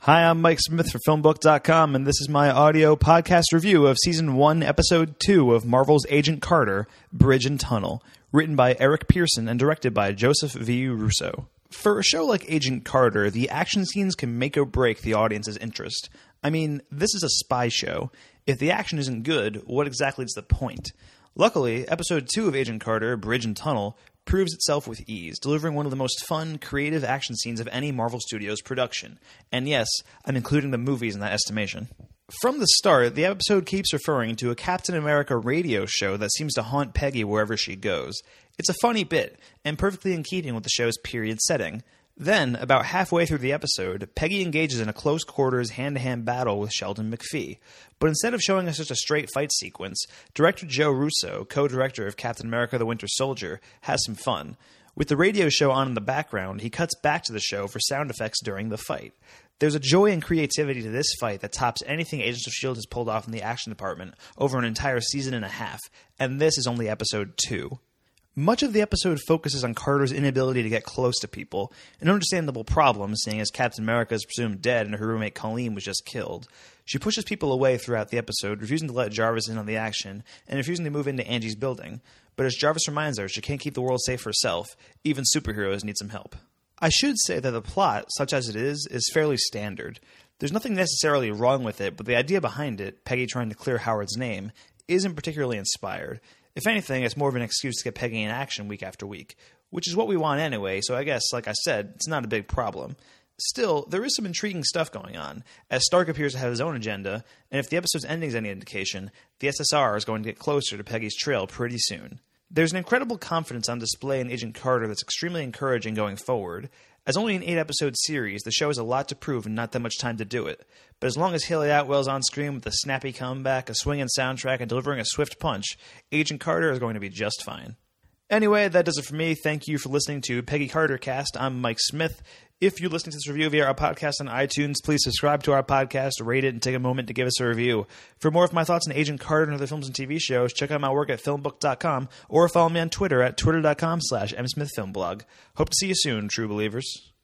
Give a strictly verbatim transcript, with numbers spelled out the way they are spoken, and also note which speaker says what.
Speaker 1: Hi, I'm Mike Smith for Filmbook dot com, and this is my audio podcast review of Season one, Episode two of Marvel's Agent Carter, Bridge and Tunnel, written by Eric Pearson and directed by Joseph V. Russo. For a show like Agent Carter, the action scenes can make or break the audience's interest. I mean, this is a spy show. If the action isn't good, what exactly is the point? Luckily, Episode two of Agent Carter, Bridge and Tunnel, proves itself with ease, delivering one of the most fun, creative action scenes of any Marvel Studios production. And yes, I'm including the movies in that estimation. From the start, the episode keeps referring to a Captain America radio show that seems to haunt Peggy wherever she goes. It's a funny bit, and perfectly in keeping with the show's period setting. Then, about halfway through the episode, Peggy engages in a close-quarters, hand-to-hand battle with Sheldon McPhee. But instead of showing us just a straight fight sequence, director Joe Russo, co-director of Captain America the Winter Soldier, has some fun. With the radio show on in the background, he cuts back to the show for sound effects during the fight. There's a joy and creativity to this fight that tops anything Agents of S H I E L D has pulled off in the action department over an entire season and a half, and this is only episode two. Much of the episode focuses on Carter's inability to get close to people, an understandable problem seeing as Captain America is presumed dead and her roommate Colleen was just killed. She pushes people away throughout the episode, refusing to let Jarvis in on the action, and refusing to move into Angie's building. But as Jarvis reminds her, she can't keep the world safe herself. Even superheroes need some help. I should say that the plot, such as it is, is fairly standard. There's nothing necessarily wrong with it, but the idea behind it, Peggy trying to clear Howard's name, isn't particularly inspired. If anything, it's more of an excuse to get Peggy in action week after week, which is what we want anyway, so I guess, like I said, it's not a big problem. Still, there is some intriguing stuff going on, as Stark appears to have his own agenda, and if the episode's ending is any indication, the S S R is going to get closer to Peggy's trail pretty soon. There's an incredible confidence on display in Agent Carter that's extremely encouraging going forward. As only an eight-episode series, the show has a lot to prove and not that much time to do it. But as long as Haley Atwell's on screen with a snappy comeback, a swinging soundtrack, and delivering a swift punch, Agent Carter is going to be just fine. Anyway, that does it for me. Thank you for listening to Peggy Carter Cast. I'm Mike Smith. If you're listening to this review via our podcast on iTunes, please subscribe to our podcast, rate it, and take a moment to give us a review. For more of my thoughts on Agent Carter and other films and T V shows, check out my work at Filmbook dot com or follow me on Twitter at twitter dot com slash msmithfilmblog. Hope to see you soon, true believers.